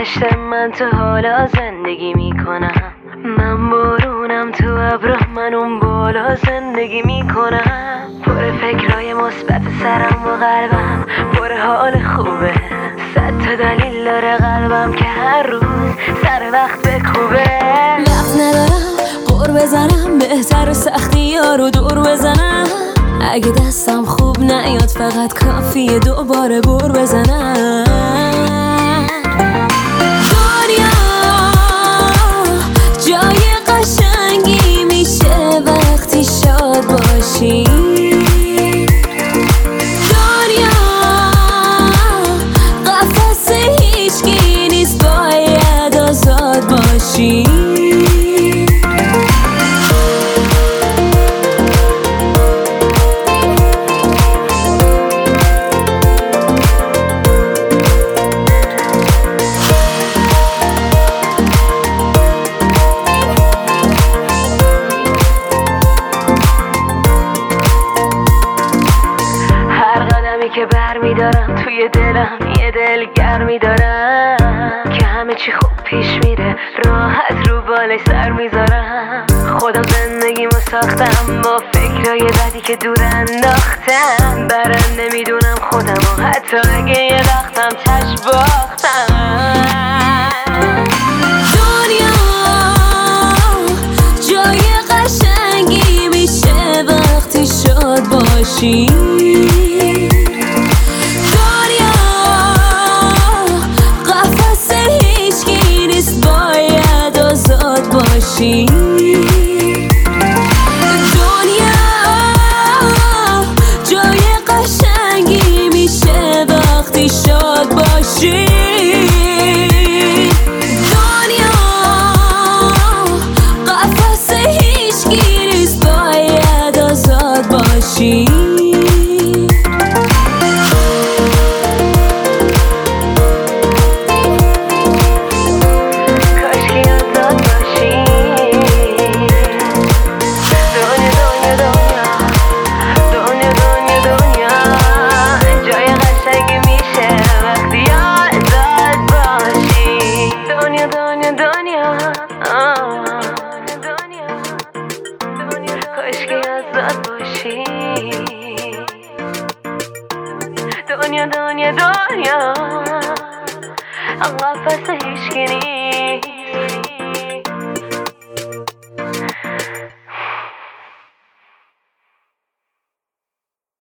بهشت من تو حالا زندگی میکنم، من بارونم تو ابرو، من اون بالا زندگی میکنم. پر فکرای مثبت سرم و قلبم پر حال خوبه، 100 تا دلیل داره قلبم که هر روز سر وقت بکوبه. وقت ندارم قور بزنم، بهتر سختی ها رو دور بزنم. اگه دستم خوب نیاد فقط کافیه دوباره بور بزنم. دنیا جای قشنگی میشه وقتی شاد باشی. دنیا قفس هیچکی نیست، باید آزاد باشی. که بر میدارم توی دلم یه دلگرمی دارم که همه چی خوب پیش میره، راحت رو بالای سر میذارم. خودم زندگیمو ساختم با فکرای بدی که دور انداختم، برم نمیدونم خودمو حتی اگه یه وقتم چشم باختم. دنیا جای قشنگی میشه وقتی شاد باشی. دنیا جای قشنگی میشه وقتی شاد باشی. دنیا قفس هیچکی نیست، باید آزاد باشی. دنیا قفس هیچکی نیست.